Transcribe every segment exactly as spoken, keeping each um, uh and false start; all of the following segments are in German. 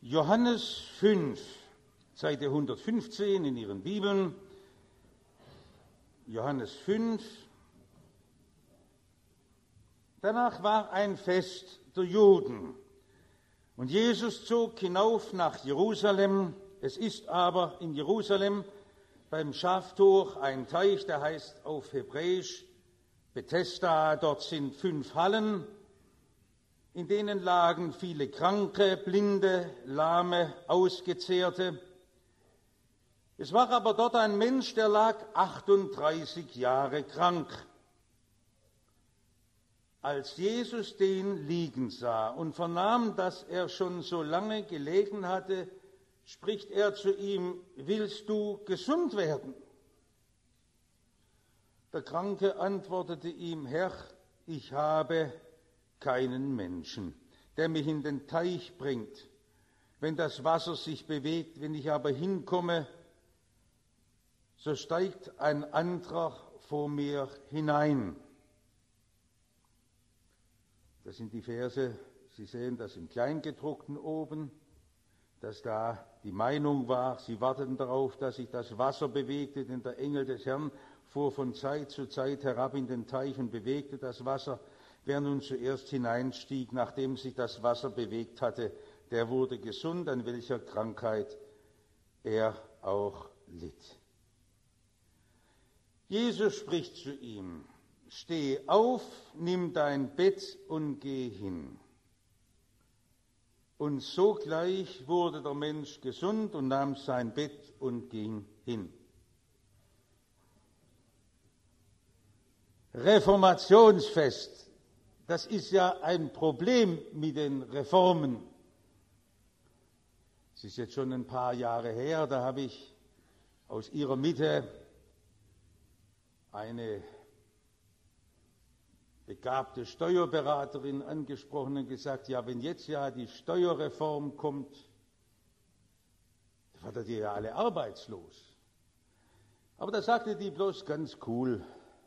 Johannes fünf, Seite hundertfünfzehn in Ihren Bibeln. Johannes fünf. Danach war ein Fest der Juden, und Jesus zog hinauf nach Jerusalem. Es ist aber in Jerusalem beim Schaftor ein Teich, der heißt auf Hebräisch Bethesda. Dort sind fünf Hallen, in denen lagen viele Kranke, Blinde, Lahme, Ausgezehrte. Es war aber dort ein Mensch, der lag achtunddreißig Jahre krank. Als Jesus den liegen sah und vernahm, dass er schon so lange gelegen hatte, spricht er zu ihm: Willst du gesund werden? Der Kranke antwortete ihm: Herr, ich habe keinen Menschen, der mich in den Teich bringt, wenn das Wasser sich bewegt. Wenn ich aber hinkomme, so steigt ein anderer vor mir hinein. Das sind die Verse, Sie sehen das im Kleingedruckten oben, dass da die Meinung war, sie warteten darauf, dass sich das Wasser bewegte, denn der Engel des Herrn fuhr von Zeit zu Zeit herab in den Teich und bewegte das Wasser. Wer nun zuerst hineinstieg, nachdem sich das Wasser bewegt hatte, der wurde gesund, an welcher Krankheit er auch litt. Jesus spricht zu ihm: Steh auf, nimm dein Bett und geh hin. Und sogleich wurde der Mensch gesund und nahm sein Bett und ging hin. Reformationsfest, das ist ja ein Problem mit den Reformen. Es ist jetzt schon ein paar Jahre her, da habe ich aus Ihrer Mitte eine begabte Steuerberaterin angesprochen und gesagt: Ja, wenn jetzt ja die Steuerreform kommt, dann werdet ihr ja alle arbeitslos. Aber da sagte die bloß ganz cool: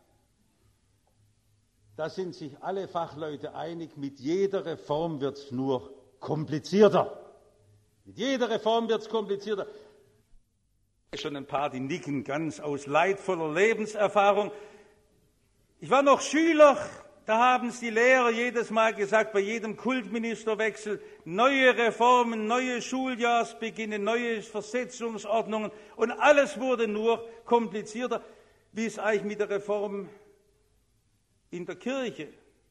Da sind sich alle Fachleute einig, mit jeder Reform wird es nur komplizierter. Mit jeder Reform wird es komplizierter. Schon ein paar, die nicken ganz aus leidvoller Lebenserfahrung. Ich war noch Schüler, da haben es die Lehrer jedes Mal gesagt, bei jedem Kultministerwechsel: Neue Reformen, neue Schuljahrsbeginne, neue Versetzungsordnungen, und alles wurde nur komplizierter. Wie ist eigentlich mit der Reform in der Kirche?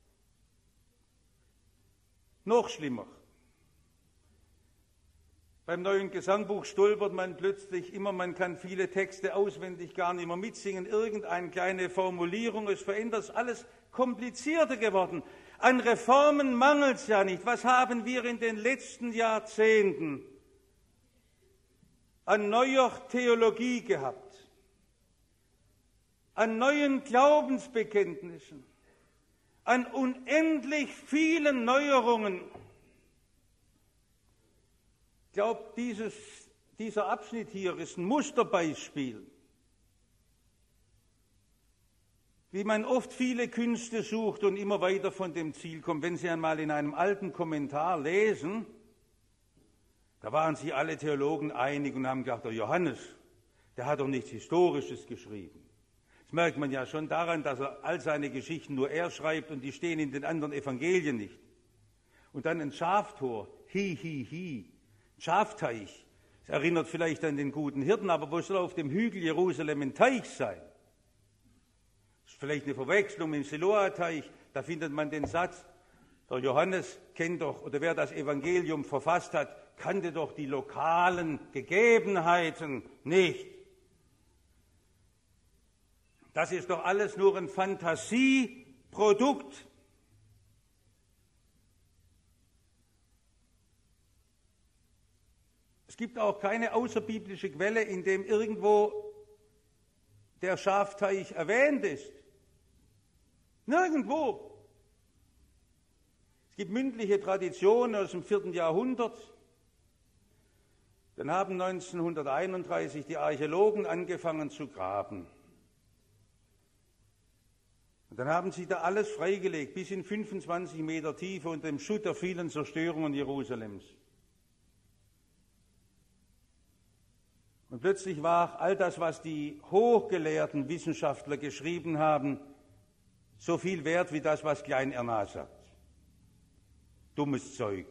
Noch schlimmer. Beim neuen Gesangbuch stolpert man plötzlich immer, man kann viele Texte auswendig gar nicht mehr mitsingen, irgendeine kleine Formulierung, es verändert, ist alles komplizierter geworden. An Reformen mangelt es ja nicht. Was haben wir in den letzten Jahrzehnten an neuer Theologie gehabt, an neuen Glaubensbekenntnissen, an unendlich vielen Neuerungen. Ich glaube, dieses, dieser Abschnitt hier ist ein Musterbeispiel, wie man oft viele Künste sucht und immer weiter von dem Ziel kommt. Wenn Sie einmal in einem alten Kommentar lesen, da waren sich alle Theologen einig und haben gedacht: Der Johannes, der hat doch nichts Historisches geschrieben. Das merkt man ja schon daran, dass er all seine Geschichten nur er schreibt und die stehen in den anderen Evangelien nicht. Und dann ein Schaftor, hi, hi, hi. Schafteich. Das erinnert vielleicht an den guten Hirten, aber wo soll auf dem Hügel Jerusalem ein Teich sein? Das ist vielleicht eine Verwechslung mit dem Siloa-Teich. Da findet man den Satz: Der Johannes kennt doch, oder wer das Evangelium verfasst hat, kannte doch die lokalen Gegebenheiten nicht. Das ist doch alles nur ein Fantasieprodukt. Es gibt auch keine außerbiblische Quelle, in dem irgendwo der Schafteich erwähnt ist. Nirgendwo. Es gibt mündliche Traditionen aus dem vierten Jahrhundert. Dann haben neunzehnhunderteinunddreißig die Archäologen angefangen zu graben. Und dann haben sie da alles freigelegt, bis in fünfundzwanzig Meter Tiefe unter dem Schutt der vielen Zerstörungen Jerusalems. Und plötzlich war all das, was die hochgelehrten Wissenschaftler geschrieben haben, so viel wert wie das, was Klein Erna sagt. Dummes Zeug.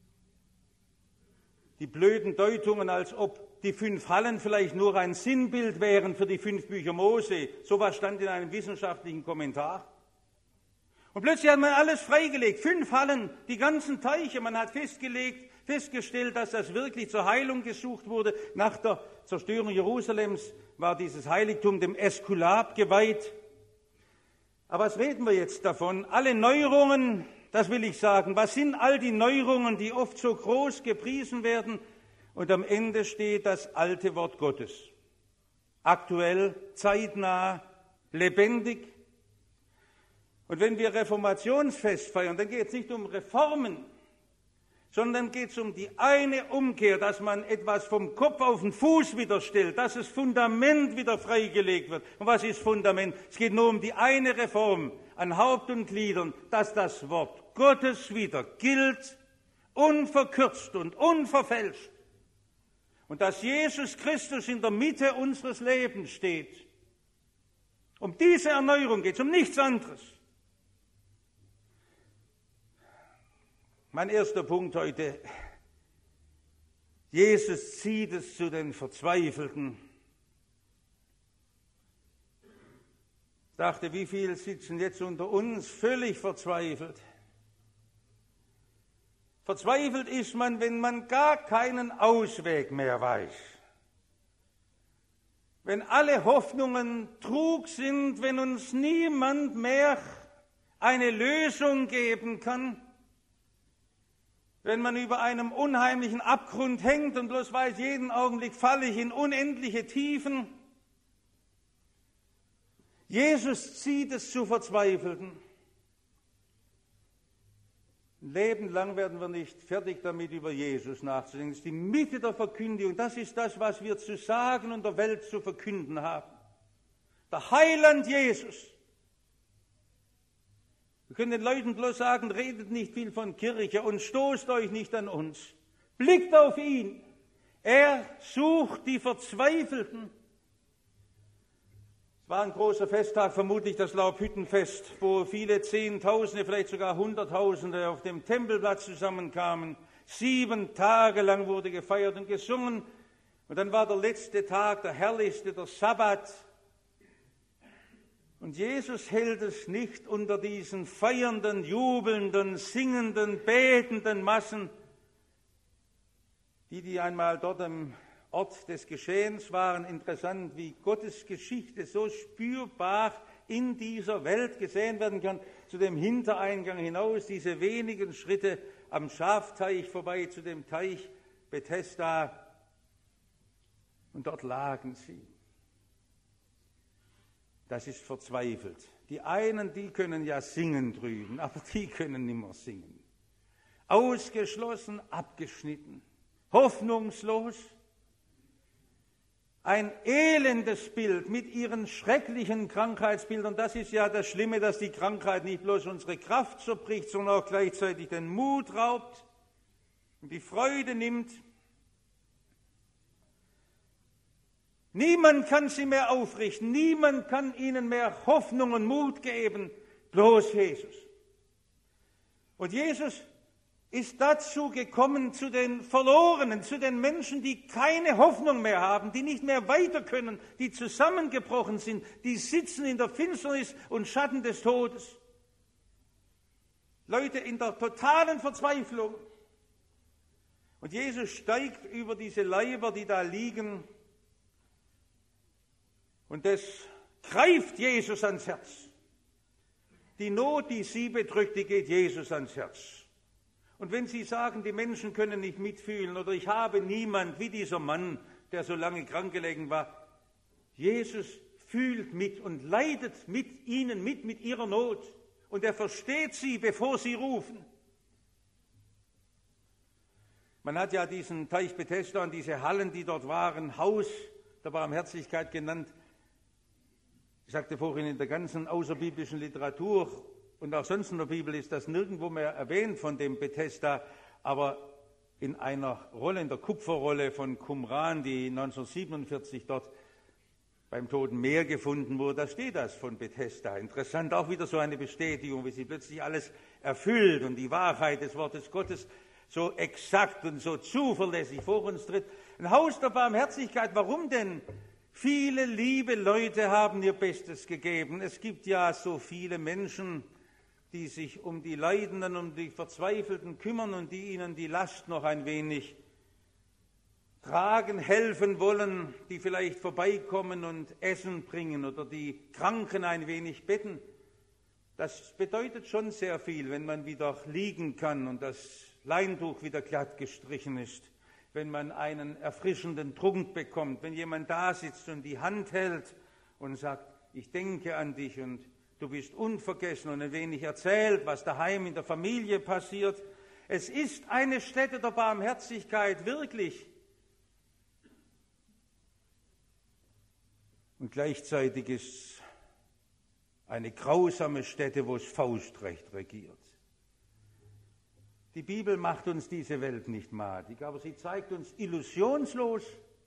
Die blöden Deutungen, als ob die fünf Hallen vielleicht nur ein Sinnbild wären für die fünf Bücher Mose. Sowas stand in einem wissenschaftlichen Kommentar. Und plötzlich hat man alles freigelegt. Fünf Hallen, die ganzen Teiche. Man hat festgelegt, festgestellt, dass das wirklich zur Heilung gesucht wurde. Nach der Zerstörung Jerusalems war dieses Heiligtum dem Äskulap geweiht. Aber was reden wir jetzt davon? Alle Neuerungen, das will ich sagen. Was sind all die Neuerungen, die oft so groß gepriesen werden? Und am Ende steht das alte Wort Gottes. Aktuell, zeitnah, lebendig. Und wenn wir Reformationsfest feiern, dann geht es nicht um Reformen, sondern geht es um die eine Umkehr, dass man etwas vom Kopf auf den Fuß wieder stellt, dass das Fundament wieder freigelegt wird. Und was ist Fundament? Es geht nur um die eine Reform an Haupt und Gliedern, dass das Wort Gottes wieder gilt, unverkürzt und unverfälscht. Und dass Jesus Christus in der Mitte unseres Lebens steht. Um diese Erneuerung geht es, um nichts anderes. Mein erster Punkt heute, Jesus zieht es zu den Verzweifelten. Ich dachte, wie viele sitzen jetzt unter uns völlig verzweifelt? Verzweifelt ist man, wenn man gar keinen Ausweg mehr weiß. Wenn alle Hoffnungen Trug sind, wenn uns niemand mehr eine Lösung geben kann. Wenn man über einem unheimlichen Abgrund hängt und bloß weiß, jeden Augenblick falle ich in unendliche Tiefen. Jesus zieht es zu Verzweifelten. Ein Leben lang werden wir nicht fertig damit, über Jesus nachzudenken. Das ist die Mitte der Verkündigung. Das ist das, was wir zu sagen und der Welt zu verkünden haben. Der Heiland Jesus. Wir können den Leuten bloß sagen, redet nicht viel von Kirche und stoßt euch nicht an uns. Blickt auf ihn. Er sucht die Verzweifelten. Es war ein großer Festtag, vermutlich das Laubhüttenfest, wo viele Zehntausende, vielleicht sogar Hunderttausende auf dem Tempelplatz zusammenkamen. Sieben Tage lang wurde gefeiert und gesungen. Und dann war der letzte Tag, der herrlichste, der Sabbat. Und Jesus hält es nicht unter diesen feiernden, jubelnden, singenden, betenden Massen, die, die einmal dort am Ort des Geschehens waren. Interessant, wie Gottes Geschichte so spürbar in dieser Welt gesehen werden kann, zu dem Hintereingang hinaus, diese wenigen Schritte am Schafteich vorbei, zu dem Teich Bethesda. Und dort lagen sie. Das ist verzweifelt. Die einen, die können ja singen drüben, aber die können nimmer singen. Ausgeschlossen, abgeschnitten, hoffnungslos. Ein elendes Bild mit ihren schrecklichen Krankheitsbildern. Das ist ja das Schlimme, dass die Krankheit nicht bloß unsere Kraft zerbricht, sondern auch gleichzeitig den Mut raubt und die Freude nimmt. Niemand kann sie mehr aufrichten, niemand kann ihnen mehr Hoffnung und Mut geben, bloß Jesus. Und Jesus ist dazu gekommen, zu den Verlorenen, zu den Menschen, die keine Hoffnung mehr haben, die nicht mehr weiter können, die zusammengebrochen sind, die sitzen in der Finsternis und Schatten des Todes. Leute in der totalen Verzweiflung. Und Jesus steigt über diese Leiber, die da liegen, und das greift Jesus ans Herz. Die Not, die sie bedrückt, die geht Jesus ans Herz. Und wenn Sie sagen, die Menschen können nicht mitfühlen oder ich habe niemand wie dieser Mann, der so lange krank gelegen war, Jesus fühlt mit und leidet mit ihnen mit, mit ihrer Not. Und er versteht sie, bevor sie rufen. Man hat ja diesen Teich Bethesda und diese Hallen, die dort waren, Haus der Barmherzigkeit genannt. Ich sagte vorhin, in der ganzen außerbiblischen Literatur und auch sonst in der Bibel ist das nirgendwo mehr erwähnt von dem Bethesda. Aber in einer Rolle, in der Kupferrolle von Qumran, die neunzehnhundertsiebenundvierzig dort beim Toten Meer gefunden wurde. Da steht das von Bethesda. Interessant, auch wieder so eine Bestätigung, wie sie plötzlich alles erfüllt und die Wahrheit des Wortes Gottes so exakt und so zuverlässig vor uns tritt. Ein Haus der Barmherzigkeit, warum denn? Viele liebe Leute haben ihr Bestes gegeben. Es gibt ja so viele Menschen, die sich um die Leidenden, um die Verzweifelten kümmern und die ihnen die Last noch ein wenig tragen, helfen wollen, die vielleicht vorbeikommen und Essen bringen oder die Kranken ein wenig betten. Das bedeutet schon sehr viel, wenn man wieder liegen kann und das Leintuch wieder glatt gestrichen ist, wenn man einen erfrischenden Trunk bekommt, wenn jemand da sitzt und die Hand hält und sagt, ich denke an dich und du bist unvergessen und ein wenig erzählt, was daheim in der Familie passiert. Es ist eine Stätte der Barmherzigkeit, wirklich. Und gleichzeitig ist es eine grausame Stätte, wo es Faustrecht regiert. Die Bibel macht uns diese Welt nicht madig, aber sie zeigt uns illusionslos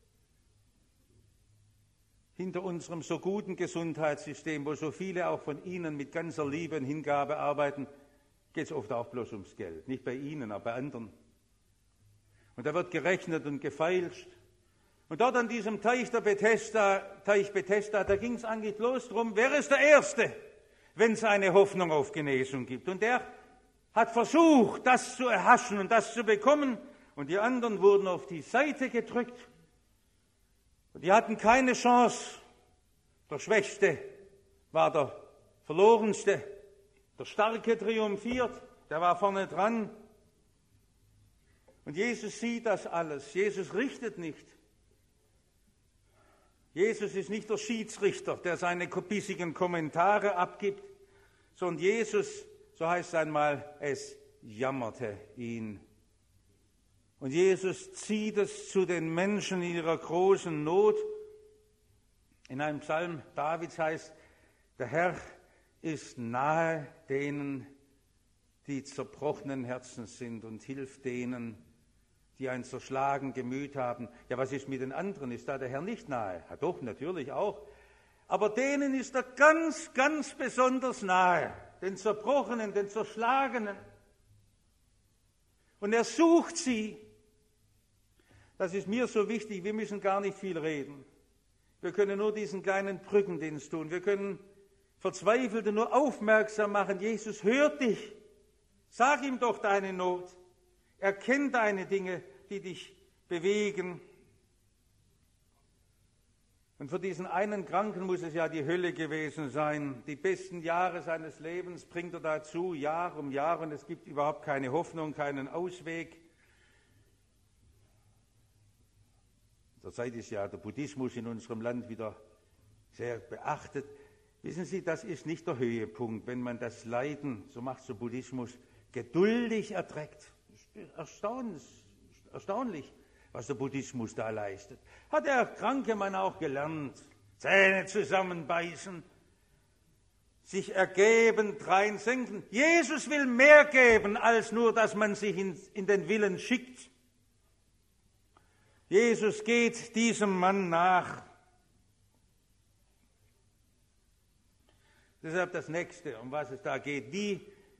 hinter unserem so guten Gesundheitssystem, wo so viele auch von Ihnen mit ganzer Liebe und Hingabe arbeiten, geht es oft auch bloß ums Geld. Nicht bei Ihnen, aber bei anderen. Und da wird gerechnet und gefeilscht. Und dort an diesem Teich der Bethesda, Teich Bethesda, da ging es eigentlich bloß darum, wer ist der Erste, wenn es eine Hoffnung auf Genesung gibt. Und der hat versucht, das zu erhaschen und das zu bekommen. Und die anderen wurden auf die Seite gedrückt. Und die hatten keine Chance. Der Schwächste war der Verlorenste. Der Starke triumphiert, der war vorne dran. Und Jesus sieht das alles. Jesus richtet nicht. Jesus ist nicht der Schiedsrichter, der seine bissigen Kommentare abgibt, sondern Jesus, so heißt es einmal, es jammerte ihn. Und Jesus zieht es zu den Menschen in ihrer großen Not. In einem Psalm Davids heißt, der Herr ist nahe denen, die zerbrochenen Herzens sind und hilft denen, die ein zerschlagen Gemüt haben. Ja, was ist mit den anderen? Ist da der Herr nicht nahe? Ja, doch, natürlich auch. Aber denen ist er ganz, ganz besonders nahe. Den Zerbrochenen, den Zerschlagenen. Und er sucht sie. Das ist mir so wichtig, wir müssen gar nicht viel reden. Wir können nur diesen kleinen Brückendienst tun. Wir können Verzweifelte nur aufmerksam machen. Jesus hört dich. Sag ihm doch deine Not. Er kennt deine Dinge, die dich bewegen. Und für diesen einen Kranken muss es ja die Hölle gewesen sein. Die besten Jahre seines Lebens bringt er dazu, Jahr um Jahr, und es gibt überhaupt keine Hoffnung, keinen Ausweg. Zurzeit ist ja der Buddhismus in unserem Land wieder sehr beachtet. Wissen Sie, das ist nicht der Höhepunkt, wenn man das Leiden, so macht der Buddhismus, geduldig erträgt. Erstaunlich, erstaunlich, was der Buddhismus da leistet. Hat der kranke Mann auch gelernt. Zähne zusammenbeißen, sich ergeben, drein senken. Jesus will mehr geben, als nur, dass man sich in, in den Willen schickt. Jesus geht diesem Mann nach. Deshalb das Nächste, um was es da geht. Wie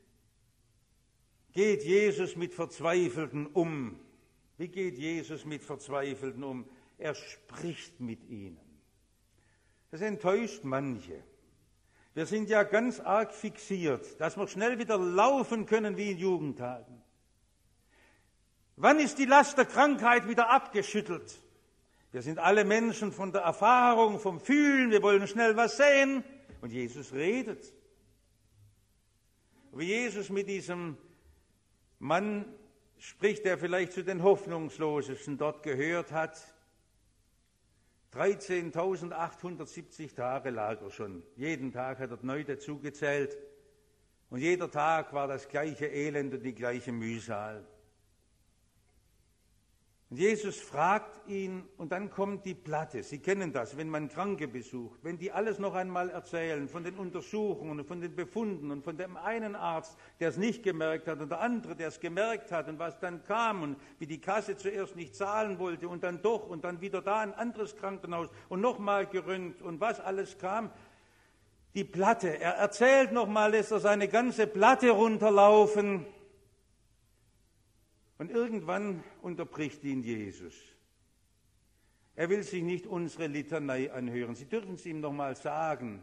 geht Jesus mit Verzweifelten um? Wie geht Jesus mit Verzweifelten um? Er spricht mit ihnen. Das enttäuscht manche. Wir sind ja ganz arg fixiert, dass wir schnell wieder laufen können wie in Jugendtagen. Wann ist die Last der Krankheit wieder abgeschüttelt? Wir sind alle Menschen von der Erfahrung, vom Fühlen, wir wollen schnell was sehen. Und Jesus redet. Wie Jesus mit diesem Mann spricht, der vielleicht zu den Hoffnungslosesten dort gehört hat. dreizehntausendachthundertsiebzig Tage lag er schon. Jeden Tag hat er neu dazugezählt. Und jeder Tag war das gleiche Elend und die gleiche Mühsal. Und Jesus fragt ihn und dann kommt die Platte. Sie kennen das, wenn man Kranke besucht, wenn die alles noch einmal erzählen von den Untersuchungen und von den Befunden und von dem einen Arzt, der es nicht gemerkt hat und der andere, der es gemerkt hat und was dann kam und wie die Kasse zuerst nicht zahlen wollte und dann doch und dann wieder da ein anderes Krankenhaus und nochmal geröntgt und was alles kam. Die Platte, er erzählt nochmal, lässt er seine ganze Platte runterlaufen. Und irgendwann unterbricht ihn Jesus. Er will sich nicht unsere Litanei anhören. Sie dürfen es ihm noch mal sagen.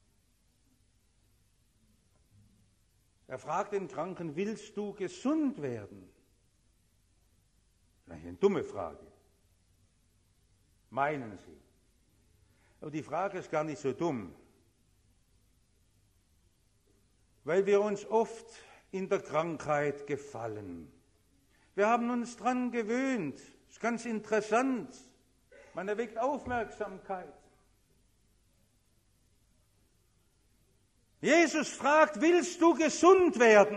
Er fragt den Kranken, willst du gesund werden? Das ist eine dumme Frage. Meinen Sie? Aber die Frage ist gar nicht so dumm. Weil wir uns oft in der Krankheit gefallen. Wir haben uns dran gewöhnt. Das ist ganz interessant. Man erweckt Aufmerksamkeit. Jesus fragt, willst du gesund werden?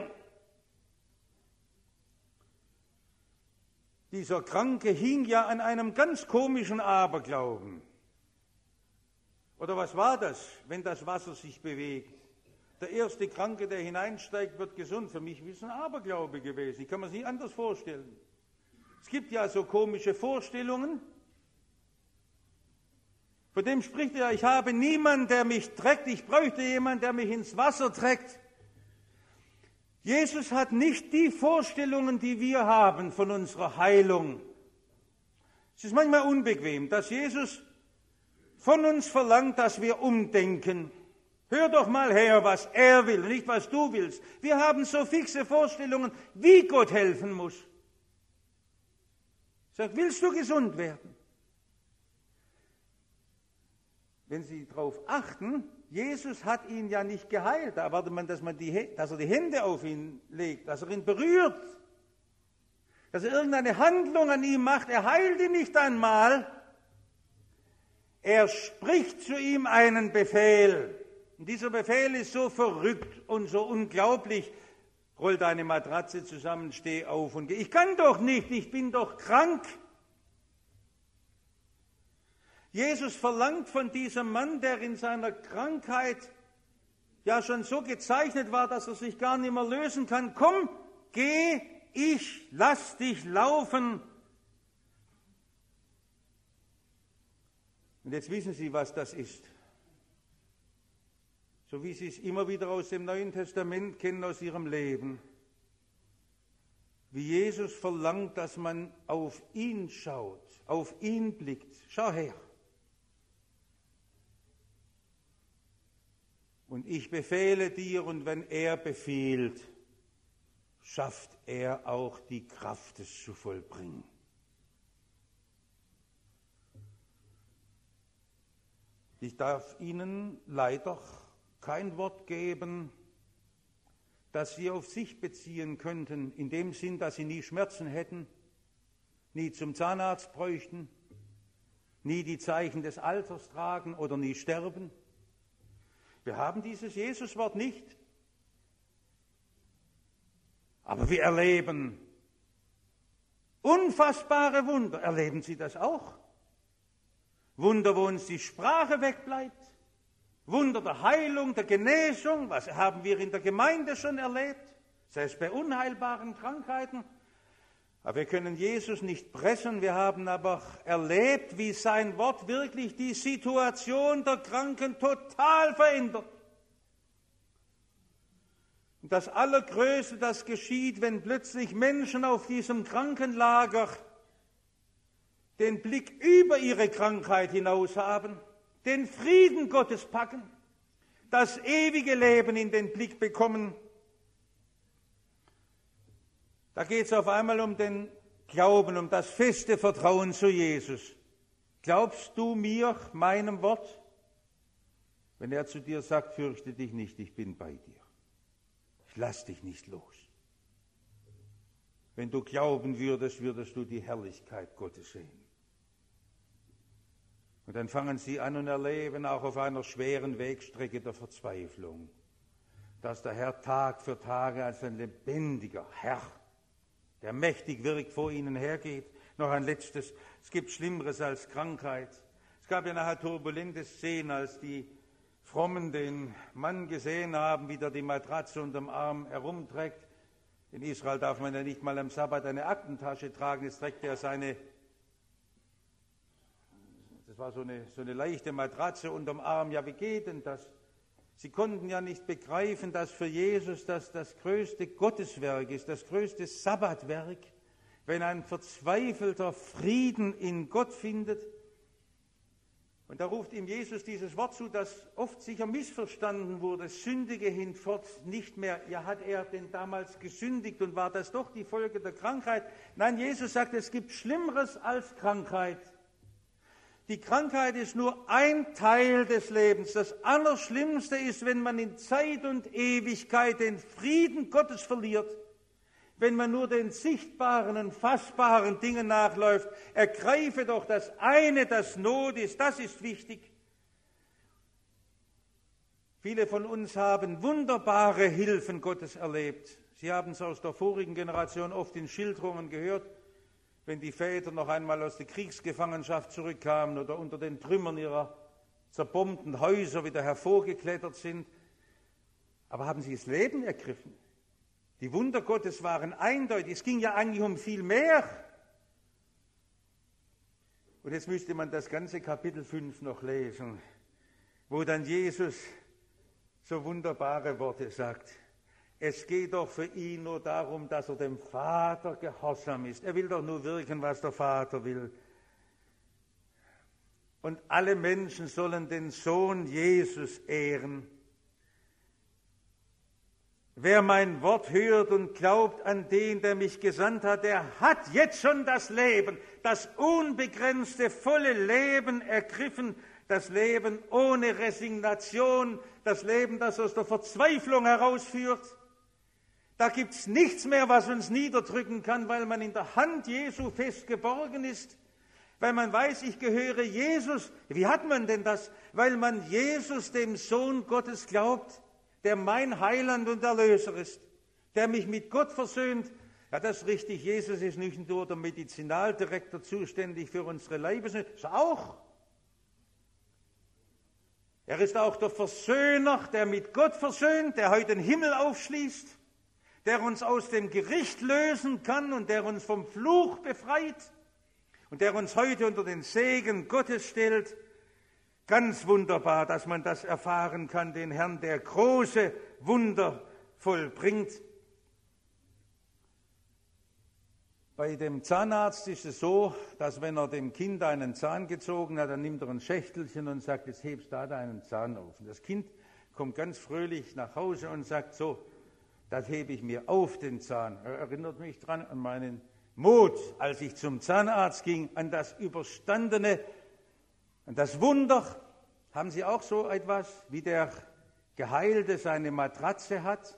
Dieser Kranke hing ja an einem ganz komischen Aberglauben. Oder was war das, wenn das Wasser sich bewegt? Der erste Kranke, der hineinsteigt, wird gesund. Für mich ist es ein Aberglaube gewesen. Ich kann mir es nicht anders vorstellen. Es gibt ja so komische Vorstellungen. Von dem spricht er, ich habe niemanden, der mich trägt. Ich bräuchte jemanden, der mich ins Wasser trägt. Jesus hat nicht die Vorstellungen, die wir haben von unserer Heilung. Es ist manchmal unbequem, dass Jesus von uns verlangt, dass wir umdenken. Hör doch mal her, was er will, nicht was du willst. Wir haben so fixe Vorstellungen, wie Gott helfen muss. Sagt, willst du gesund werden? Wenn Sie darauf achten, Jesus hat ihn ja nicht geheilt. Da erwartet man, dass, man die, dass er die Hände auf ihn legt, dass er ihn berührt, dass er irgendeine Handlung an ihm macht. Er heilt ihn nicht einmal. Er spricht zu ihm einen Befehl. Und dieser Befehl ist so verrückt und so unglaublich. Roll deine Matratze zusammen, steh auf und geh. Ich kann doch nicht, ich bin doch krank. Jesus verlangt von diesem Mann, der in seiner Krankheit ja schon so gezeichnet war, dass er sich gar nicht mehr lösen kann, komm, geh, ich lass dich laufen. Und jetzt wissen Sie, was das ist. So wie Sie es immer wieder aus dem Neuen Testament kennen, aus Ihrem Leben. Wie Jesus verlangt, dass man auf ihn schaut, auf ihn blickt. Schau her. Und ich befehle dir, und wenn er befiehlt, schafft er auch die Kraft, es zu vollbringen. Ich darf Ihnen leider kein Wort geben, das Sie auf sich beziehen könnten, in dem Sinn, dass Sie nie Schmerzen hätten, nie zum Zahnarzt bräuchten, nie die Zeichen des Alters tragen oder nie sterben. Wir haben dieses Jesuswort nicht. Aber wir erleben unfassbare Wunder. Erleben Sie das auch? Wunder, wo uns die Sprache wegbleibt. Wunder der Heilung, der Genesung, was haben wir in der Gemeinde schon erlebt, selbst bei unheilbaren Krankheiten. Aber wir können Jesus nicht pressen, wir haben aber erlebt, wie sein Wort wirklich die Situation der Kranken total verändert. Und das Allergrößte, das geschieht, wenn plötzlich Menschen auf diesem Krankenlager den Blick über ihre Krankheit hinaus haben, den Frieden Gottes packen, das ewige Leben in den Blick bekommen. Da geht es auf einmal um den Glauben, um das feste Vertrauen zu Jesus. Glaubst du mir, meinem Wort? Wenn er zu dir sagt, fürchte dich nicht, ich bin bei dir. Ich lass dich nicht los. Wenn du glauben würdest, würdest du die Herrlichkeit Gottes sehen. Und dann fangen sie an und erleben auch auf einer schweren Wegstrecke der Verzweiflung, dass der Herr Tag für Tag als ein lebendiger Herr, der mächtig wirkt, vor ihnen hergeht, Noch ein letztes. Es gibt Schlimmeres als Krankheit. Es gab ja nachher turbulente Szenen, als die Frommen den Mann gesehen haben, wie der die Matratze unterm Arm herumträgt. In Israel darf man ja nicht mal am Sabbat eine Aktentasche tragen. Jetzt trägt er seine, das war so eine, so eine leichte Matratze unterm Arm. Ja, wie geht denn das? Sie konnten ja nicht begreifen, dass für Jesus das das größte Gotteswerk ist, das größte Sabbatwerk, wenn ein Verzweifelter Frieden in Gott findet. Und da ruft ihm Jesus dieses Wort zu, das oft sicher missverstanden wurde: Sündige hinfort nicht mehr. Ja, hat er denn damals gesündigt und war das doch die Folge der Krankheit? Nein, Jesus sagt, es gibt Schlimmeres als Krankheit. Die Krankheit ist nur ein Teil des Lebens. Das Allerschlimmste ist, wenn man in Zeit und Ewigkeit den Frieden Gottes verliert. Wenn man nur den sichtbaren und fassbaren Dingen nachläuft. Ergreife doch das eine, das Not ist, das ist wichtig. Viele von uns haben wunderbare Hilfen Gottes erlebt. Sie haben es aus der vorigen Generation oft in Schilderungen gehört, wenn die Väter noch einmal aus der Kriegsgefangenschaft zurückkamen oder unter den Trümmern ihrer zerbombten Häuser wieder hervorgeklettert sind. Aber haben sie das Leben ergriffen? Die Wunder Gottes waren eindeutig. Es ging ja eigentlich um viel mehr. Und jetzt müsste man das ganze Kapitel fünf noch lesen, wo dann Jesus so wunderbare Worte sagt. Es geht doch für ihn nur darum, dass er dem Vater gehorsam ist. Er will doch nur wirken, was der Vater will. Und alle Menschen sollen den Sohn Jesus ehren. Wer mein Wort hört und glaubt an den, der mich gesandt hat, der hat jetzt schon das Leben, das unbegrenzte, volle Leben ergriffen, das Leben ohne Resignation, das Leben, das aus der Verzweiflung herausführt. Da gibt's nichts mehr, was uns niederdrücken kann, weil man in der Hand Jesu fest geborgen ist, weil man weiß, ich gehöre Jesus. Wie hat man denn das? Weil man Jesus, dem Sohn Gottes, glaubt, der mein Heiland und Erlöser ist, der mich mit Gott versöhnt. Ja, das ist richtig, Jesus ist nicht nur der Medizinaldirektor zuständig für unsere Leibesnöte, ist auch. Er ist auch der Versöhner, der mit Gott versöhnt, der heute den Himmel aufschließt, der uns aus dem Gericht lösen kann und der uns vom Fluch befreit und der uns heute unter den Segen Gottes stellt. Ganz wunderbar, dass man das erfahren kann, den Herrn, der große Wunder vollbringt. Bei dem Zahnarzt ist es so, dass wenn er dem Kind einen Zahn gezogen hat, dann nimmt er ein Schächtelchen und sagt, jetzt hebst da deinen Zahn auf. Und das Kind kommt ganz fröhlich nach Hause und sagt, so, das hebe ich mir auf, den Zahn. Er erinnert mich dran an meinen Mut, als ich zum Zahnarzt ging, an das Überstandene, an das Wunder. Haben Sie auch so etwas, wie der Geheilte seine Matratze hat?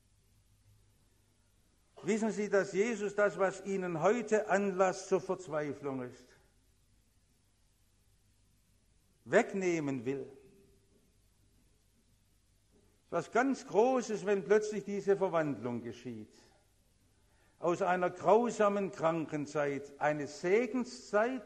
Wissen Sie, dass Jesus das, was Ihnen heute Anlass zur Verzweiflung ist, wegnehmen will? Was ganz Großes, wenn plötzlich diese Verwandlung geschieht. Aus einer grausamen Krankenzeit eine Segenszeit,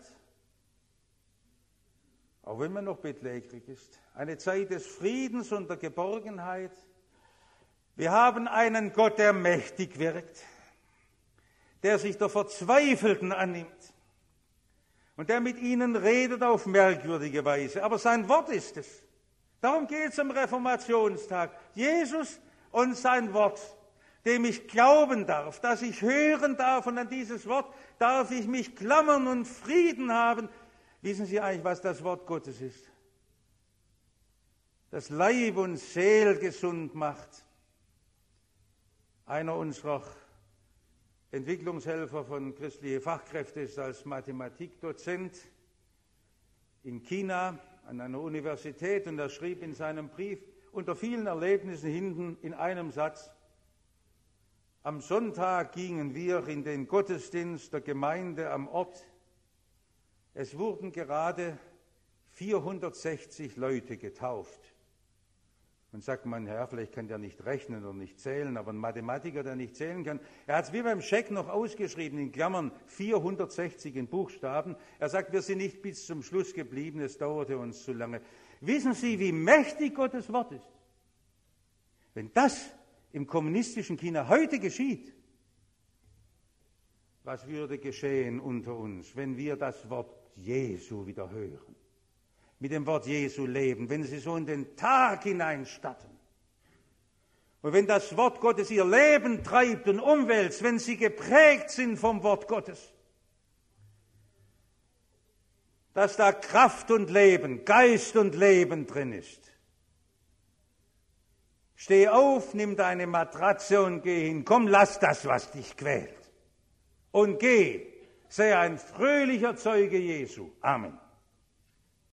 auch wenn man noch bettlägerig ist, eine Zeit des Friedens und der Geborgenheit. Wir haben einen Gott, der mächtig wirkt, der sich der Verzweifelten annimmt und der mit ihnen redet auf merkwürdige Weise. Aber sein Wort ist es. Darum geht es am Reformationstag. Jesus und sein Wort, dem ich glauben darf, dass ich hören darf, und an dieses Wort darf ich mich klammern und Frieden haben. Wissen Sie eigentlich, was das Wort Gottes ist? Das Leib und Seel gesund macht. Einer unserer Entwicklungshelfer von christlichen Fachkräften ist als Mathematikdozent in China an einer Universität, und er schrieb in seinem Brief unter vielen Erlebnissen hinten in einem Satz: Am Sonntag gingen wir in den Gottesdienst der Gemeinde am Ort. Es wurden gerade vierhundertsechzig Leute getauft. Und sagt man, ja, vielleicht kann der nicht rechnen oder nicht zählen, aber ein Mathematiker, der nicht zählen kann, er hat es wie beim Scheck noch ausgeschrieben, in Klammern vierhundertsechzig in Buchstaben. Er sagt, wir sind nicht bis zum Schluss geblieben, es dauerte uns zu lange. Wissen Sie, wie mächtig Gottes Wort ist? Wenn das im kommunistischen China heute geschieht, was würde geschehen unter uns, wenn wir das Wort Jesu wieder hören? Mit dem Wort Jesu leben, wenn sie so in den Tag hineinstatten. Und wenn das Wort Gottes ihr Leben treibt und umwälzt, wenn sie geprägt sind vom Wort Gottes, dass da Kraft und Leben, Geist und Leben drin ist. Steh auf, nimm deine Matratze und geh hin. Komm, lass das, was dich quält. Und geh, sei ein fröhlicher Zeuge Jesu. Amen.